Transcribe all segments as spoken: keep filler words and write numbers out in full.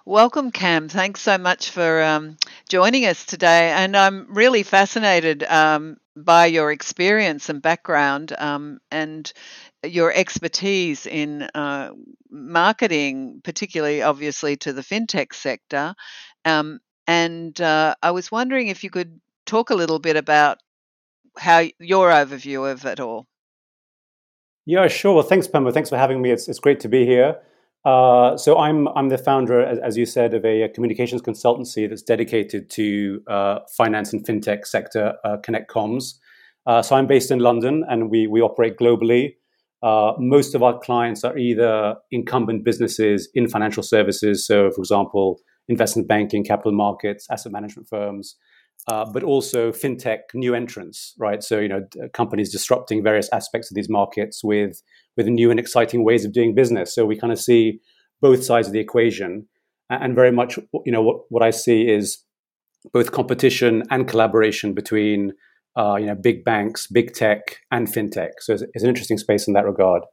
Welcome, Cam. Thanks so much for um, joining us today. And I'm really fascinated um, by your experience and background um, and your expertise in uh, marketing, particularly obviously to the fintech sector. Um, and uh, I was wondering if you could talk a little bit about how your overview of it all. Yeah, sure. Well, thanks, Pamela. Thanks for having me. It's it's great to be here. Uh, so I'm I'm the founder, as, as you said, of a, a communications consultancy that's dedicated to uh, finance and fintech sector, uh, Connect Comms. Uh, so I'm based in London, and we we operate globally. Uh, most of our clients are either incumbent businesses in financial services, so for example, investment banking, capital markets, asset management firms, uh, but also fintech new entrants, right? So you know, companies disrupting various aspects of these markets with with new and exciting ways of doing business. So we kind of see both sides of the equation, and very much, you know, what what I see is both competition and collaboration between uh, you know big banks, big tech, and fintech. So it's, it's an interesting space in that regard.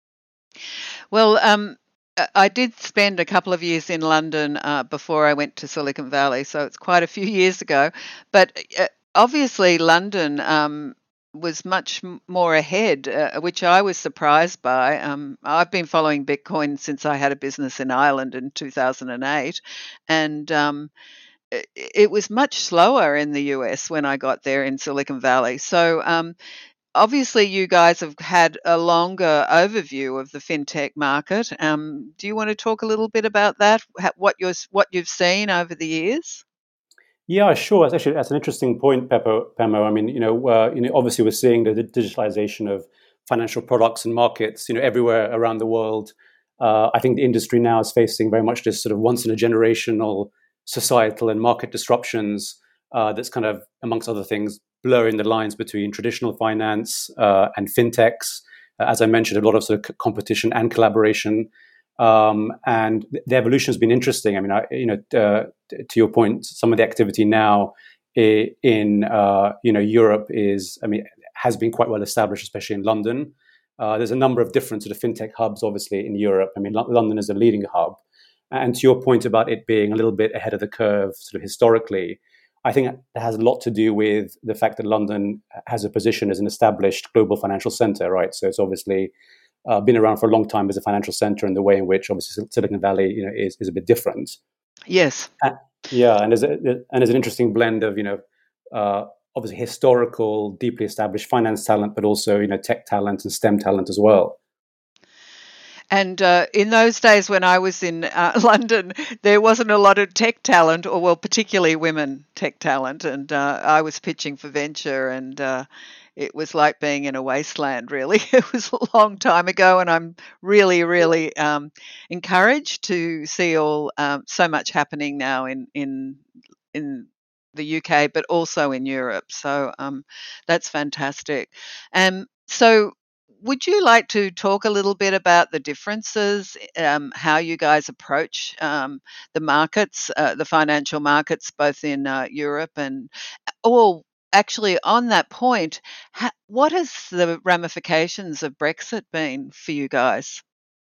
Well, um, I I did spend a couple of years in London uh, before I went to Silicon Valley, so it's quite a few years ago. But uh, obviously, London um, was much m- more ahead, uh, which I was surprised by. Um, I've been following Bitcoin since I had a business in Ireland in two thousand eight, and um, it, it was much slower in the U S when I got there in Silicon Valley. So, um, obviously, you guys have had a longer overview of the fintech market. Um, do you want to talk a little bit about that? Ha- What you're, what you've seen over the years? Yeah, sure. That's actually that's an interesting point, Peppo. Pemo. I mean, you know, uh, you know, obviously we're seeing the, the digitalization of financial products and markets, you know, everywhere around the world. Uh, I think the industry now is facing very much this sort of once in a generational societal and market disruptions uh, that's kind of, amongst other things, blurring the lines between traditional finance uh, and fintechs. Uh, as I mentioned, a lot of sort of c- competition and collaboration. Um, and the evolution has been interesting. I mean, I, you know, uh, to your point, some of the activity now in uh, you know Europe is, I mean, has been quite well established, especially in London. Uh, there's a number of different sort of fintech hubs, obviously, in Europe. I mean, L- London is a leading hub. And to your point about it being a little bit ahead of the curve, sort of historically, I think that has a lot to do with the fact that London has a position as an established global financial center, right? So it's obviously uh, been around for a long time as a financial center, and the way in which obviously Silicon Valley, you know, is, is a bit different. Yes. Uh, yeah, and there's a, and there's an interesting blend of you know uh, obviously historical, deeply established finance talent, but also you know tech talent and STEM talent as well. And uh, in those days when I was in uh, London, there wasn't a lot of tech talent, or well, particularly women tech talent. And uh, I was pitching for venture, and uh, it was like being in a wasteland, really. It was a long time ago, and I'm really, really um, encouraged to see all um, so much happening now in in in the U K, but also in Europe. So um, that's fantastic. And so, would you like to talk a little bit about the differences, um, how you guys approach um, the markets, uh, the financial markets, both in uh, Europe and, well, actually, on that point, ha- what has the ramifications of Brexit been for you guys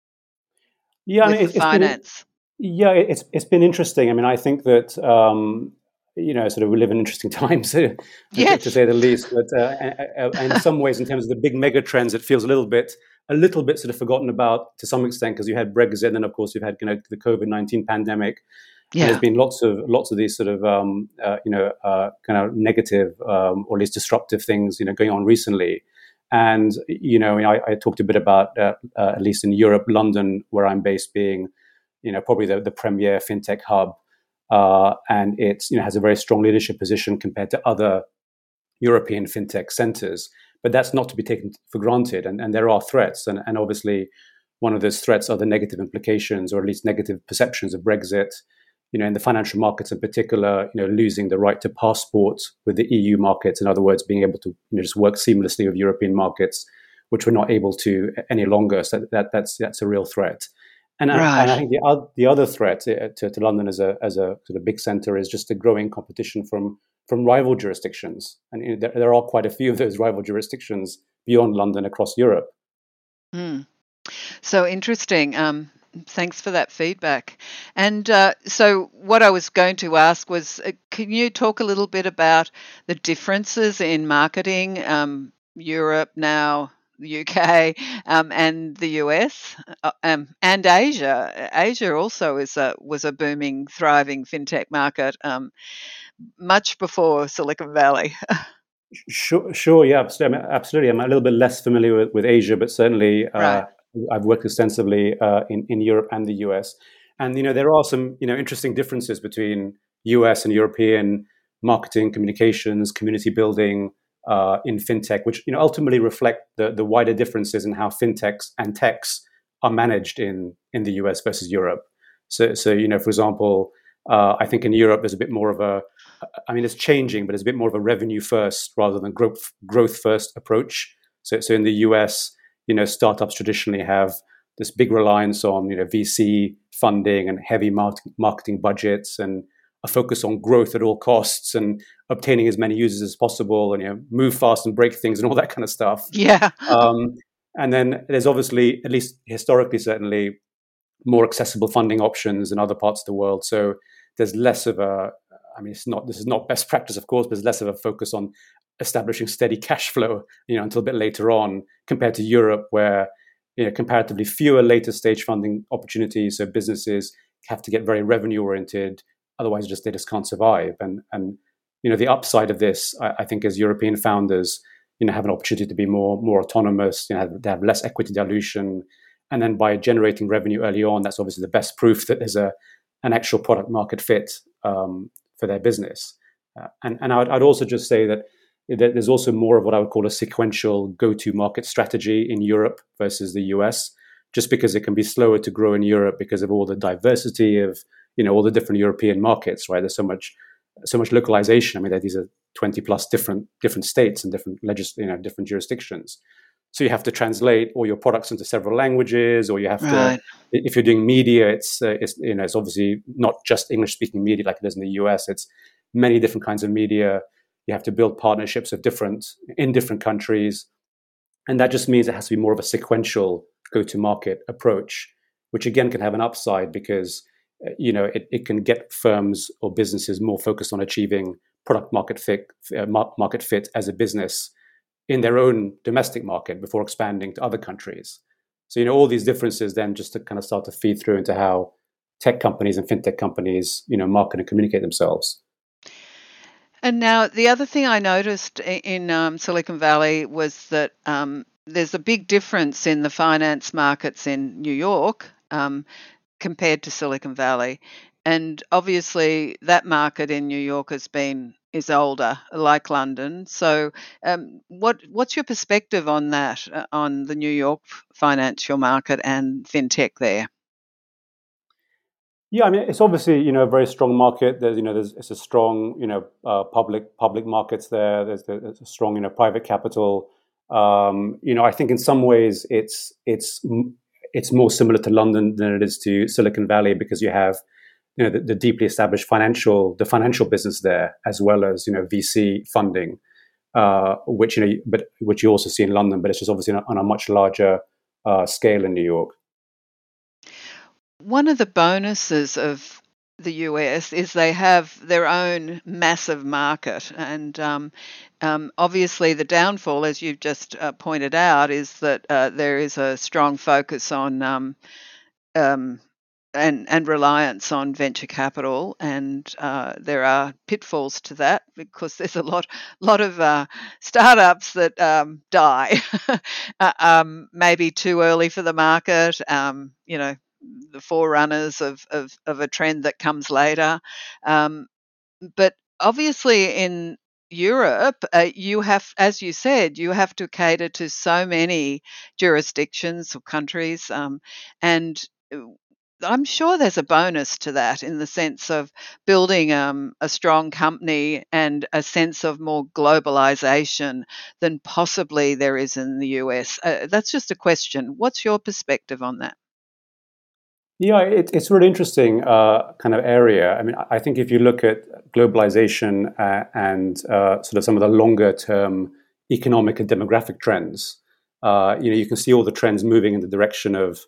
Yeah, I mean with the it's, it's been finance? yeah it's it's been interesting. I mean, I think that um, you know sort of we live in interesting times to, to, to Yes. say the least. But uh, a- a- in some ways, in terms of the big mega trends, it feels a little bit a little bit sort of forgotten about to some extent because you had Brexit, and then of course you've had you know the COVID nineteen pandemic, and there's Yeah. been lots of lots of these sort of um, uh, you know uh, kind of negative um, or at least disruptive things you know going on recently. And you know, I, I talked a bit about uh, uh, at least in Europe, London, where I'm based, being you know probably the, the premier fintech hub, uh, and it's you know has a very strong leadership position compared to other European fintech centers. But that's not to be taken for granted, and, and there are threats, and, and obviously one of those threats are the negative implications, or at least negative perceptions of Brexit. You know, in the financial markets in particular, you know, losing the right to passport with the E U markets. In other words, being able to you know, just work seamlessly with European markets, which we're not able to any longer. So that, that's that's a real threat. And I, and I Right. think the other, the other threat uh, to, to London as a as a sort of big centre is just the growing competition from from rival jurisdictions, and you know, there, there are quite a few of those rival jurisdictions beyond London across Europe. Mm. So interesting. Um, Thanks for that feedback. And uh, so, what I was going to ask was, uh, can you talk a little bit about the differences in marketing, um, Europe now, the U K, um, and the U S, uh, um, and Asia? Asia also is a was a booming, thriving fintech market um, much before Silicon Valley. Sure, sure, yeah, absolutely. I mean, absolutely. I'm a little bit less familiar with, with Asia, but certainly Right. uh, I've worked extensively uh, in in Europe and the U S. And you know, there are some you know interesting differences between U S and European marketing, communications, community building uh, in fintech, which you know ultimately reflect the the wider differences in how fintechs and techs are managed in in the U S versus Europe. So, so you know, for example, uh, I think in Europe there's a bit more of a I mean, it's changing, but it's a bit more of a revenue first rather than growth growth first approach. So, so in the U S, you know, startups traditionally have this big reliance on you know V C funding and heavy market, marketing budgets and a focus on growth at all costs and obtaining as many users as possible and you know move fast and break things and all that kind of stuff. Yeah. Um, and then there's obviously, at least historically, certainly more accessible funding options in other parts of the world. So there's less of a, I mean, it's not, this is not best practice, of course, but there's less of a focus on establishing steady cash flow, you know, until a bit later on compared to Europe, where, you know, comparatively fewer later stage funding opportunities. So businesses have to get very revenue oriented. Otherwise, just they just can't survive. And, and, you know, the upside of this, I, I think, as European founders, you know, have an opportunity to be more, more autonomous, you know, have, they have less equity dilution. And then by generating revenue early on, that's obviously the best proof that there's a an actual product market fit um, for their business. Uh, and and I'd, I'd also just say that, that there's also more of what I would call a sequential go-to-market strategy in Europe versus the U S, just because it can be slower to grow in Europe because of all the diversity of you know all the different European markets. Right, there's so much so much localization. I mean, these are twenty plus different different states and different legis- you know different jurisdictions. So you have to translate all your products into several languages, or you have to, Right. if you're doing media, it's, uh, it's you know it's obviously not just English speaking media like it is in the U S. It's many different kinds of media. You have to build partnerships of different in different countries, and that just means it has to be more of a sequential go to market approach, which again can have an upside because uh, you know it, it can get firms or businesses more focused on achieving product market fit, uh, market fit as a business in their own domestic market before expanding to other countries. So, you know, all these differences then just to kind of start to feed through into how tech companies and fintech companies, you know, market and communicate themselves. And now the other thing I noticed i- in um, Silicon Valley was that um, there's a big difference in the finance markets in New York um, compared to Silicon Valley. And obviously, that market in New York has been is older, like London. So, um, what what's your perspective on that, uh, on the New York financial market and fintech there? Yeah, I mean, it's obviously you know a very strong market. There's you know there's it's a strong you know uh, public public markets there. There's, there's a strong you know private capital. Um, you know, I think in some ways it's it's it's more similar to London than it is to Silicon Valley because you have you know the, the deeply established financial the financial business there as well as you know V C funding, uh, which you know but which you also see in London, but it's just obviously on a, on a much larger uh, scale in New York. One of the bonuses of the U S is they have their own massive market. And um, um, obviously, the downfall, as you've just uh, pointed out, is that uh, there is a strong focus on um, um, and, and reliance on venture capital. And uh, there are pitfalls to that because there's a lot, lot of uh, startups that um, die, uh, um, maybe too early for the market. Um, you know, the forerunners of, of, of a trend that comes later. Um, but obviously, in Europe, uh, you have, as you said, you have to cater to so many jurisdictions or countries. Um, and uh, I'm sure there's a bonus to that in the sense of building um, a strong company and a sense of more globalization than possibly there is in the U S. Uh, that's just a question. What's your perspective on that? Yeah, it, it's a really interesting uh, kind of area. I mean, I think if you look at globalization uh, and uh, sort of some of the longer term economic and demographic trends, uh, you know, you can see all the trends moving in the direction of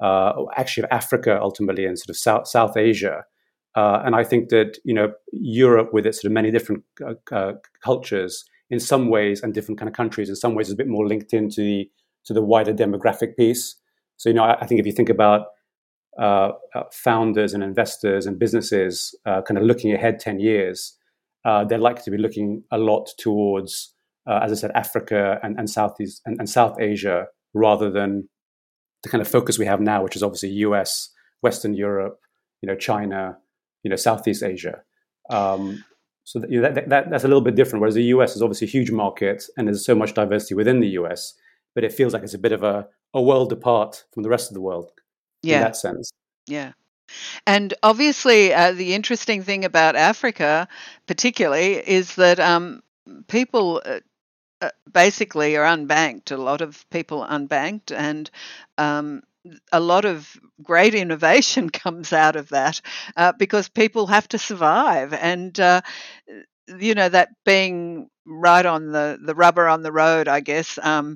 uh, actually of Africa ultimately, and sort of South South Asia. Uh, and I think that, you know, Europe, with its sort of many different uh, uh, cultures in some ways, and different kind of countries in some ways, is a bit more linked into the to the wider demographic piece. So, you know, I, I think if you think about uh, uh, founders and investors and businesses uh, kind of looking ahead ten years, uh, they're likely to be looking a lot towards, uh, as I said, Africa and, and Southeast and, and South Asia, rather than the kind of focus we have now, which is obviously U S, Western Europe, you know, China, you know, Southeast Asia. Um, so that, you know, that, that, that's a little bit different. Whereas the U S is obviously a huge market and there's so much diversity within the U S, but it feels like it's a bit of a, a world apart from the rest of the world in Yeah, that sense. yeah. And obviously, uh, the interesting thing about Africa, particularly, is that um, people uh, uh, basically are unbanked. A lot of people unbanked, and um, a lot of great innovation comes out of that uh, because people have to survive. And uh, you know, that being right on the the rubber on the road, I guess. Um,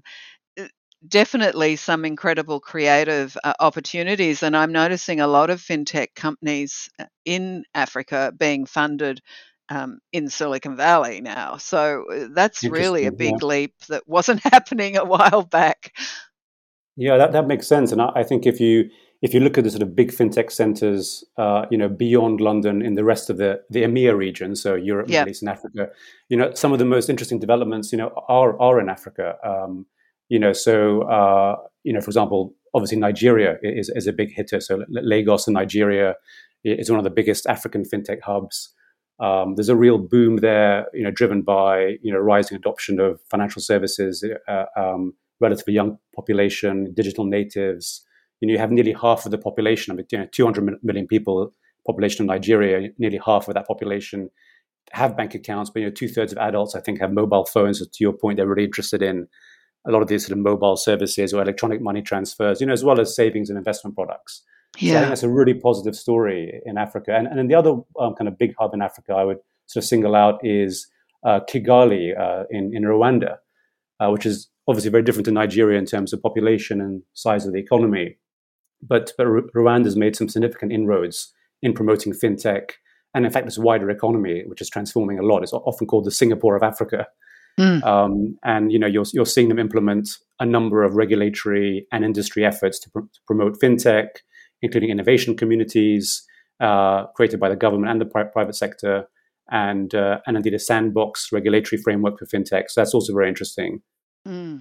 definitely some incredible creative uh, opportunities, and I'm noticing a lot of fintech companies uh, in Africa being funded um, in Silicon Valley now. So uh, that's really a Interesting. Yeah. big leap that wasn't happening a while back. Yeah, that, that makes sense. And I, I think if you if you look at the sort of big fintech centers, uh, you know, beyond London in the rest of the, the EMEA region, so Europe, Yeah, Middle East, and Africa, you know, some of the most interesting developments, you know, are are in Africa. Um, you know, so uh, you know, for example, obviously Nigeria is is a big hitter. So Lagos in Nigeria is one of the biggest African fintech hubs. Um, there's a real boom there, you know, driven by you know rising adoption of financial services. Uh, um, relatively young population, digital natives. You know, you have nearly half of the population. I mean, you know, two hundred million people population of Nigeria. Nearly half of that population have bank accounts, but you know, two thirds of adults, I think, have mobile phones. So to your point, they're really interested in a lot of these sort of mobile services or electronic money transfers, you know, as well as savings and investment products. So I think yeah. that's a really positive story in Africa. And, and then the other um, kind of big hub in Africa I would sort of single out is uh, Kigali uh, in, in Rwanda, uh, which is obviously very different to Nigeria in terms of population and size of the economy. But, but Rwanda has made some significant inroads in promoting fintech and, in fact, this wider economy, which is transforming a lot. It's often called the Singapore of Africa. Mm, Um, and you know, you're, you're seeing them implement a number of regulatory and industry efforts to, pr- to promote fintech, including innovation communities uh, created by the government and the pri- private sector, and uh, and indeed a sandbox regulatory framework for fintech. So that's also very interesting. mm.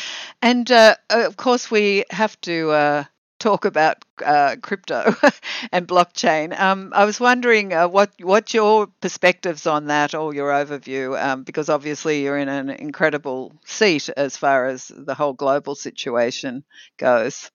And uh, of course, we have to uh, talk about uh, crypto and blockchain. Um, I was wondering uh, what what your perspectives on that, or your overview, um, because obviously you're in an incredible seat as far as the whole global situation goes.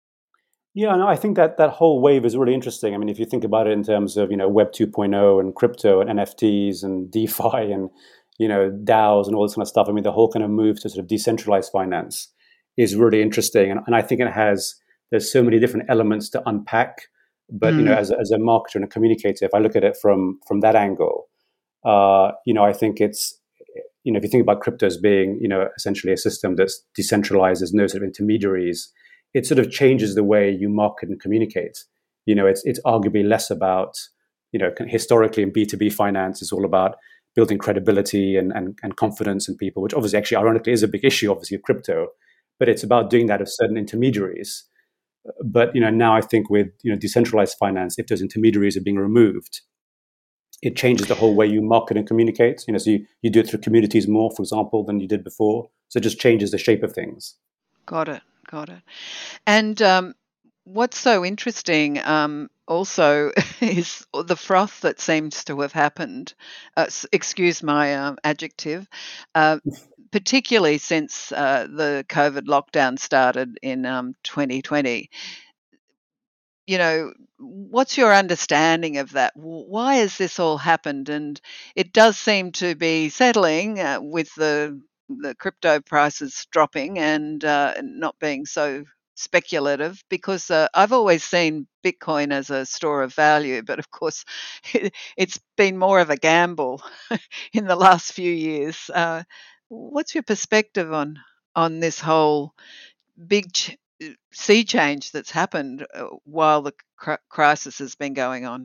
Yeah, no, I think that that whole wave is really interesting. I mean, if you think about it in terms of, you know, Web 2.0 and crypto and N F Ts and DeFi and, you know, DAOs and all this kind of stuff, I mean, the whole kind of move to sort of decentralized finance is really interesting. And, and I think it has, there's so many different elements to unpack. But, you know, Mm, as a, as a marketer and a communicator, if I look at it from from that angle, uh, you know, I think it's, you know, if you think about crypto as being, you know, essentially a system that's decentralized, there's no sort of intermediaries, it sort of changes the way you market and communicate. You know, it's it's arguably less about, you know, historically in B two B finance, it's all about building credibility and, and, and confidence in people, which obviously actually ironically is a big issue, obviously, of crypto, but it's about doing that of certain intermediaries. But, you know, now I think with, you know, decentralized finance, if those intermediaries are being removed, it changes the whole way you market and communicate. You know, so you, you do it through communities more, for example, than you did before. So it just changes the shape of things. got it, got it. And um, what's so interesting um, also is the froth that seems to have happened. Uh, s- excuse my um, adjective. Uh, Particularly since uh, the COVID lockdown started in um, twenty twenty. You know, what's your understanding of that? W- Why has this all happened? And it does seem to be settling uh, with the the crypto prices dropping and uh, not being so speculative, because uh, I've always seen Bitcoin as a store of value, but of course it, it's been more of a gamble in the last few years. Uh, what's your perspective on on this whole big ch- sea change that's happened uh, while the cr- crisis has been going on.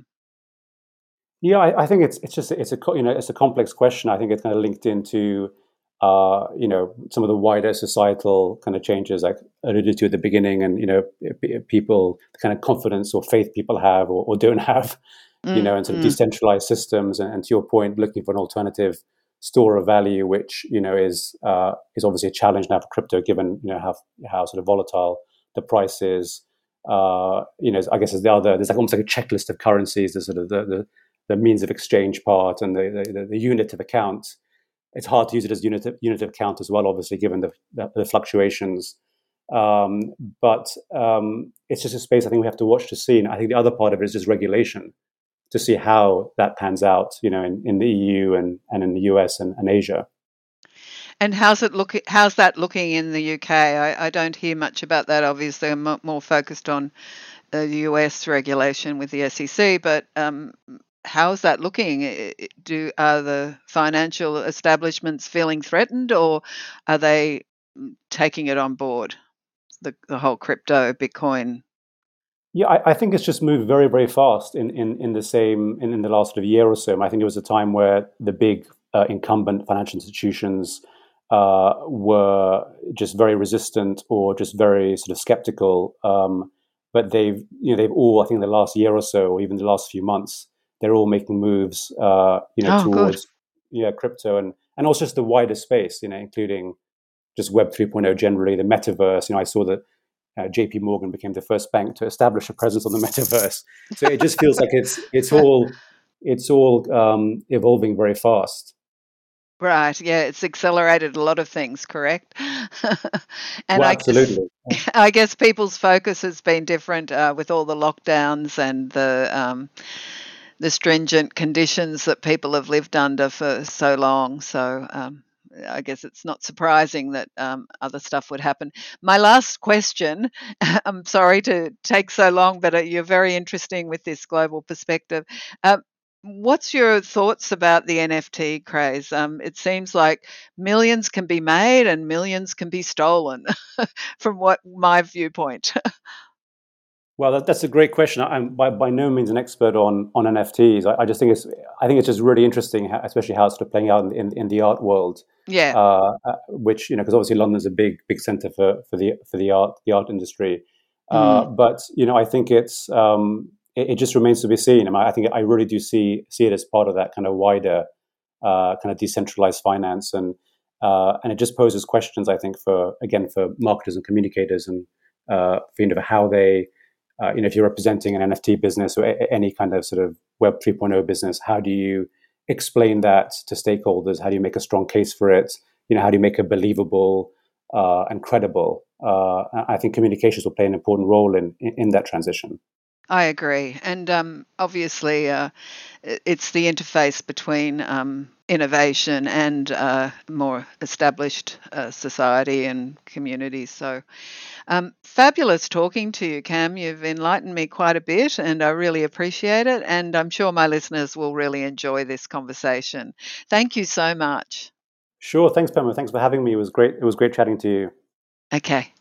Yeah, I, I think it's it's just it's a co- you know it's a complex question. I think it's kind of linked into uh, you know some of the wider societal kind of changes I alluded to at the beginning, and you know p- people the kind of confidence or faith people have or, or don't have, you know, and sort of Mm-hmm. decentralized systems. And, and to your point, looking for an alternative store of value, which you know is uh, is obviously a challenge now for crypto, given you know how how sort of volatile the price is. Uh, you know, I guess there's the other. There's like almost like a checklist of currencies. The sort of the, the the means of exchange part and the, the, the unit of account. It's hard to use it as unit of, unit of account as well, obviously, given the, the, the fluctuations. Um, but um, it's just a space I think we have to watch to see. And I think the other part of it is just regulation to see how that pans out, you know, in, in the E U and, and in the U S and, and Asia. And how's it look? How's that looking in the U K? I, I don't hear much about that. Obviously, I'm mo- more focused on the U S regulation with the S E C. But um, how's that looking? I- I- Do are the financial establishments feeling threatened, or are they mm, taking it on board? The the whole crypto Bitcoin. Yeah, I, I think it's just moved very, very fast in, in, in the same in, in the last sort of year or so. I think there was a time where the big uh, incumbent financial institutions uh, were just very resistant or just very sort of skeptical. Um, but they've you know they've all I think in the last year or so, or even the last few months, they're all making moves uh, you know Oh, good. towards yeah crypto and and also just the wider space, you know, including just Web 3.0 generally, the metaverse. You know, I saw that uh, J P Morgan became the first bank to establish a presence on the metaverse. So it just feels like it's it's all it's all um, evolving very fast. Right. Yeah, it's accelerated a lot of things, correct? And Well, I guess absolutely. I guess people's focus has been different uh, with all the lockdowns and the um, the stringent conditions that people have lived under for so long. So um, I guess it's not surprising that um, other stuff would happen. My last question, I'm sorry to take so long, but uh, you're very interesting with this global perspective. Uh, What's your thoughts about the N F T craze? Um, it seems like millions can be made and millions can be stolen, from what my viewpoint. Well, that, that's a great question. I'm by, by no means an expert on on N F Ts. I, I just think it's I think it's just really interesting, how, especially how it's sort of playing out in, in, in the art world. Yeah. Uh, uh, which you know, because obviously London's a big big center for for the for the art the art industry. Uh, Mm. but you know, I think it's um, it, it just remains to be seen. I, mean, I think I really do see see it as part of that kind of wider uh, kind of decentralized finance, and uh, and it just poses questions. I think for again for marketers and communicators, and uh, for, you know, how they uh, you know, if you're representing an N F T business or a- any kind of sort of Web 3.0 business, how do you explain that to stakeholders? How do you make a strong case for it? You know, how do you make it believable uh, and credible? Uh, I think communications will play an important role in in, in that transition. I agree. And um, obviously, uh, i- it's the interface between um, innovation and uh, more established uh, society and communities. So, um, fabulous talking to you, Cam. You've enlightened me quite a bit, and I really appreciate it. And I'm sure my listeners will really enjoy this conversation. Thank you so much. Sure. Thanks, Pema. Thanks for having me. It was great. It was great chatting to you. Okay.